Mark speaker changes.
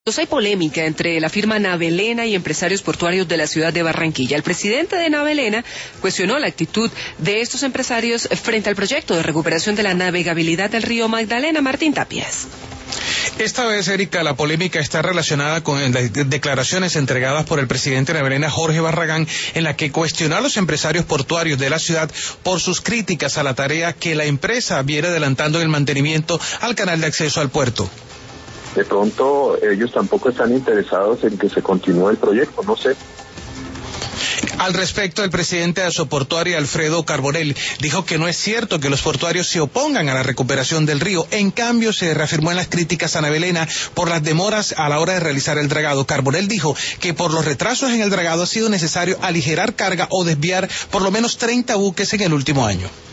Speaker 1: Hay polémica entre la firma Navelena y empresarios portuarios de la ciudad de Barranquilla. El presidente de Navelena cuestionó la actitud de estos empresarios frente al proyecto de recuperación de la navegabilidad del río Magdalena. Martín Tapias.
Speaker 2: Esta vez, Erika, la polémica está relacionada con las declaraciones entregadas por el presidente de Navelena, Jorge Barragán, en la que cuestionó a los empresarios portuarios de la ciudad por sus críticas a la tarea que la empresa viene adelantando en el mantenimiento al canal de acceso al puerto.
Speaker 3: De pronto ellos tampoco están interesados en que se continúe el proyecto, no sé.
Speaker 2: Al respecto, el presidente de Asoportuaria, Alfredo Carbonell, dijo que no es cierto que los portuarios se opongan a la recuperación del río. En cambio, se reafirmó en las críticas a Navelena por las demoras a la hora de realizar el dragado. Carbonell dijo que por los retrasos en el dragado ha sido necesario aligerar carga o desviar por lo menos 30 buques en el último año.